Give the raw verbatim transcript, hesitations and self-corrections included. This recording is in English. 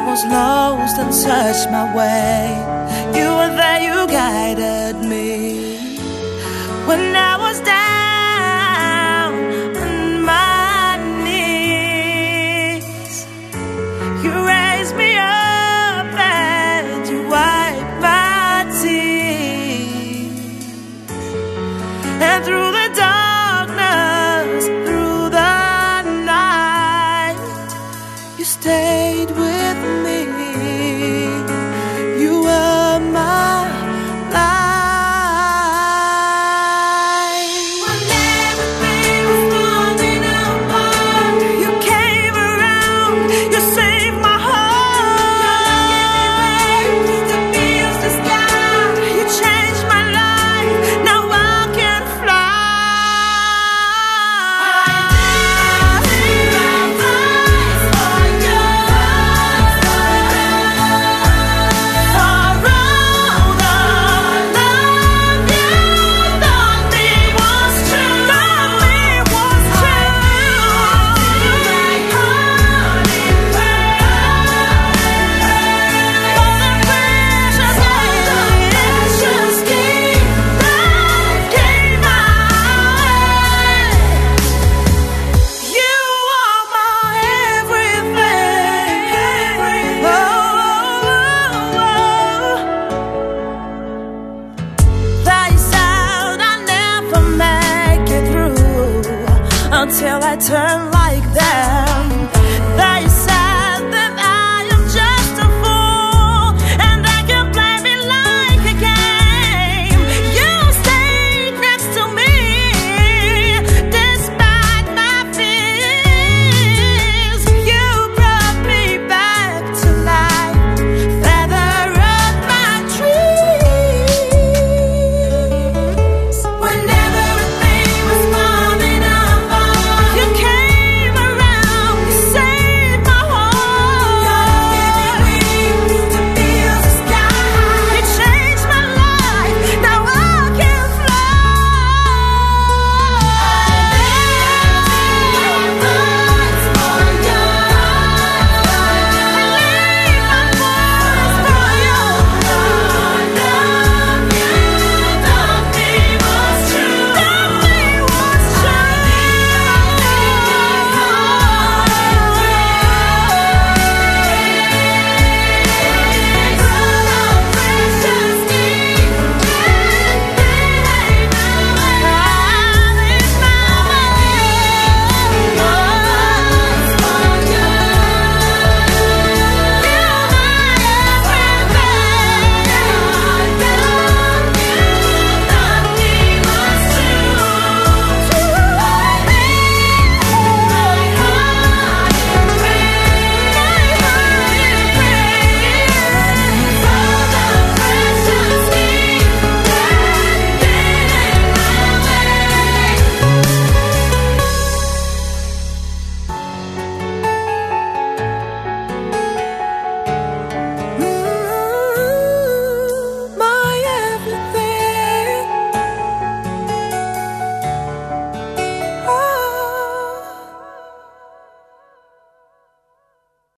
was lost and searched my way, you were there, you guided me. When I was down on my knees, you raised me up and you wiped my tears. And through the darkness, through the night, you stayed with me. You were my life. When everything was falling apart, you came around, you saved my heart. Took me off the sky, you changed my life. Now I can fly. Until I turn like them. They